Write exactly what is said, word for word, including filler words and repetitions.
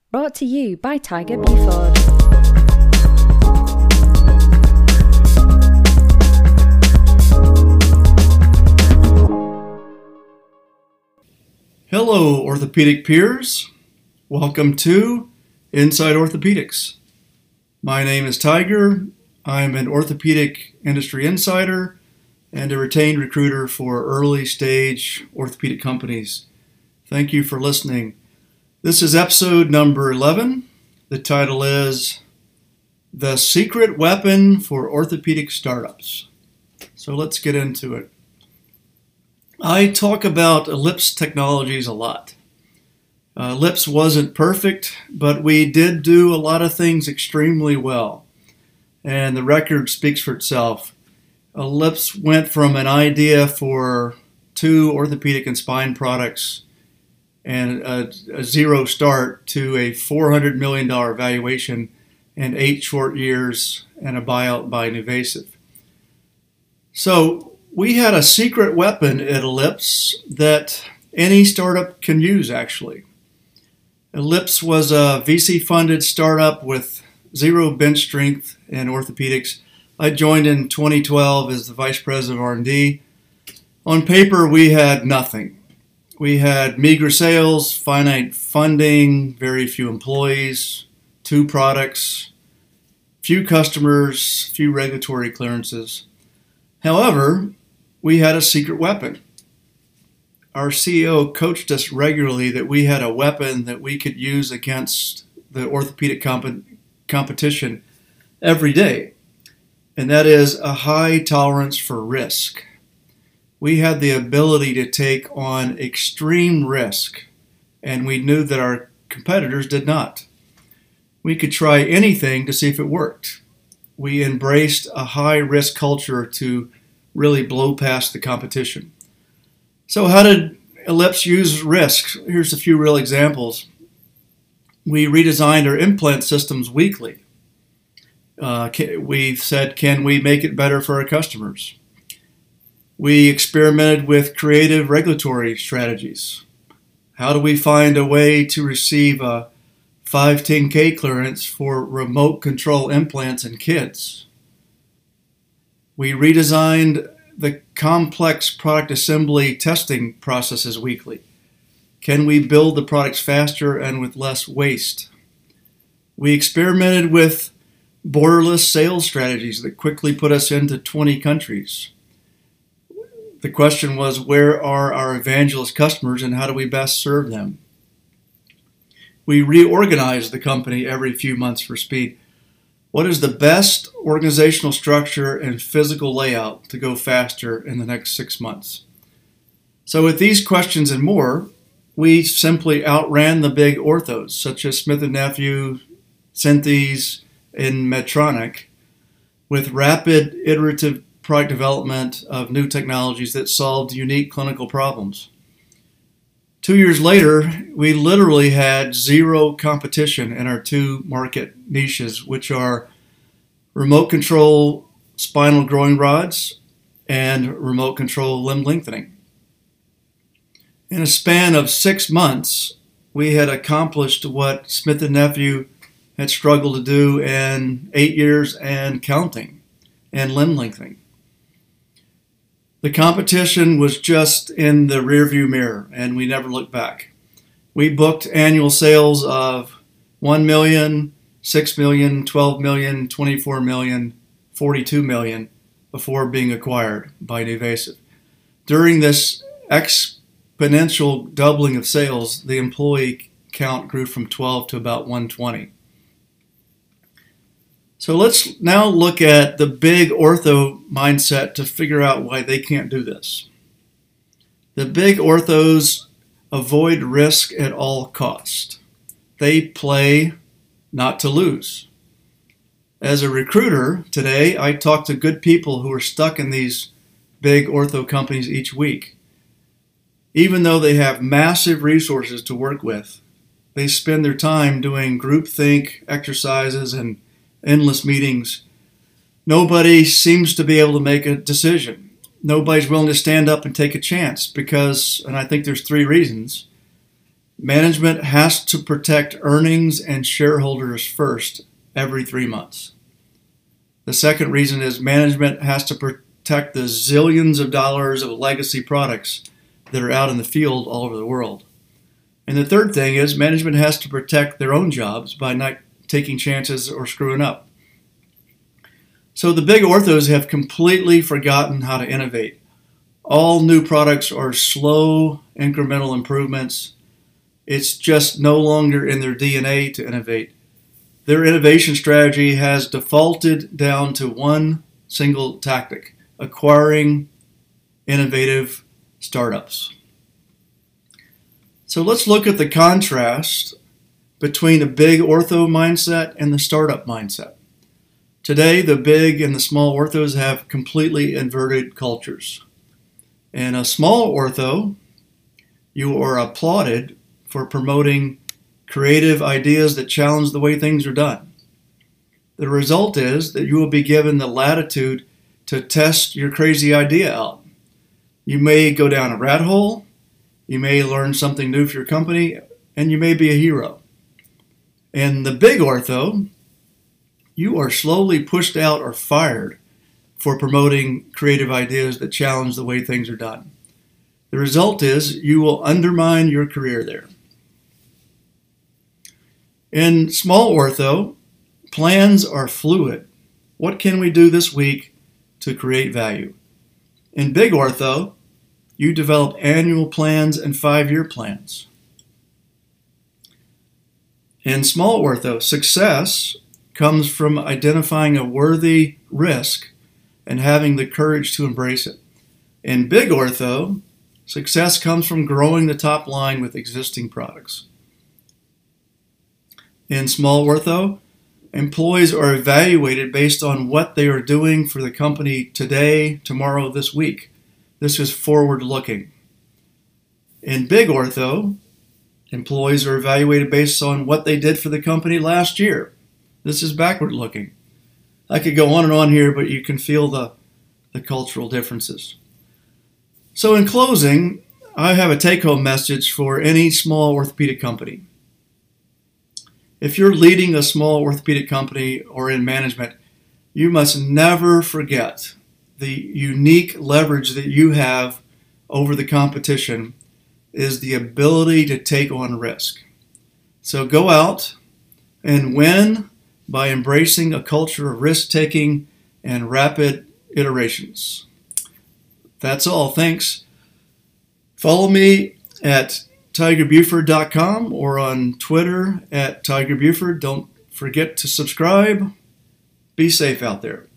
Brought to you by Tiger Beeford. Hello, orthopedic peers. Welcome to Inside Orthopedics. My name is Tiger. I'm an orthopedic industry insider and a retained recruiter for early stage orthopedic companies. Thank you for listening. This is episode number eleven. The title is The Secret Weapon for Orthopedic Startups. So let's get into it. I talk about Ellipse Technologies a lot. Uh, Ellipse wasn't perfect, but we did do a lot of things extremely well. And the record speaks for itself. Ellipse went from an idea for two orthopedic and spine products and a, a zero start to a four hundred million dollars valuation in eight short years and a buyout by NuVasive. So we had a secret weapon at Ellipse that any startup can use, actually. Ellipse was a V C-funded startup with zero bench strength in orthopedics. I joined in twenty twelve as the vice president of R and D. On paper, we had nothing. We had meager sales, finite funding, very few employees, two products, few customers, few regulatory clearances. However, we had a secret weapon. Our C E O coached us regularly that we had a weapon that we could use against the orthopedic comp- competition every day. And that is a high tolerance for risk. We had the ability to take on extreme risk, and we knew that our competitors did not. We could try anything to see if it worked. We embraced a high risk culture to really blow past the competition. So how did Ellipse use risk? Here's a few real examples. We redesigned our implant systems weekly. Uh, we said, can we make it better for our customers? We experimented with creative regulatory strategies. How do we find a way to receive a five ten K clearance for remote control implants in kids? We redesigned the complex product assembly testing processes weekly. Can we build the products faster and with less waste? We experimented with borderless sales strategies that quickly put us into twenty countries. The question was, where are our evangelist customers and how do we best serve them? We reorganized the company every few months for speed. What is the best organizational structure and physical layout to go faster in the next six months? So with these questions and more, we simply outran the big orthos, such as Smith and Nephew, Synthes, and Medtronic, with rapid iterative product development of new technologies that solved unique clinical problems. Two years later, we literally had zero competition in our two market niches, which are remote control spinal growing rods and remote control limb lengthening. In a span of six months, we had accomplished what Smith and Nephew had struggled to do in eight years and counting, and limb lengthening. The competition was just in the rearview mirror, and we never looked back. We booked annual sales of one million, six million, twelve million, twenty-four million, forty-two million before being acquired by NuVasive. During this exponential doubling of sales, the employee count grew from twelve to about one hundred twenty. So let's now look at the big ortho mindset to figure out why they can't do this. The big orthos avoid risk at all cost. They play not to lose. As a recruiter today, I talk to good people who are stuck in these big ortho companies each week. Even though they have massive resources to work with, they spend their time doing groupthink exercises and endless meetings. Nobody seems to be able to make a decision. Nobody's willing to stand up and take a chance because, and I think there's three reasons. Management has to protect earnings and shareholders first every three months. The second reason is management has to protect the zillions of dollars of legacy products that are out in the field all over the world. And the third thing is management has to protect their own jobs by not taking chances or screwing up. So the big orthos have completely forgotten how to innovate. All new products are slow, incremental improvements. It's just no longer in their D N A to innovate. Their innovation strategy has defaulted down to one single tactic: acquiring innovative startups. So let's look at the contrast between the big ortho mindset and the startup mindset. Today, the big and the small orthos have completely inverted cultures. In a small ortho, you are applauded for promoting creative ideas that challenge the way things are done. The result is that you will be given the latitude to test your crazy idea out. You may go down a rat hole, you may learn something new for your company, and you may be a hero. In the big ortho, you are slowly pushed out or fired for promoting creative ideas that challenge the way things are done. The result is you will undermine your career there. In small ortho, plans are fluid. What can we do this week to create value? In big ortho, you develop annual plans and five-year plans. In small ortho, success comes from identifying a worthy risk and having the courage to embrace it. In big ortho, success comes from growing the top line with existing products. In small ortho, employees are evaluated based on what they are doing for the company today, tomorrow, this week. This is forward-looking. In big ortho, employees are evaluated based on what they did for the company last year. This is backward-looking. I could go on and on here, but you can feel the, the cultural differences. So in closing, I have a take-home message for any small orthopedic company. If you're leading a small orthopedic company or in management, you must never forget the unique leverage that you have over the competition is the ability to take on risk. So go out and win by embracing a culture of risk-taking and rapid iterations. That's all. Thanks. Follow me at tiger buford dot com or on Twitter at tiger buford. Don't forget to subscribe. Be safe out there.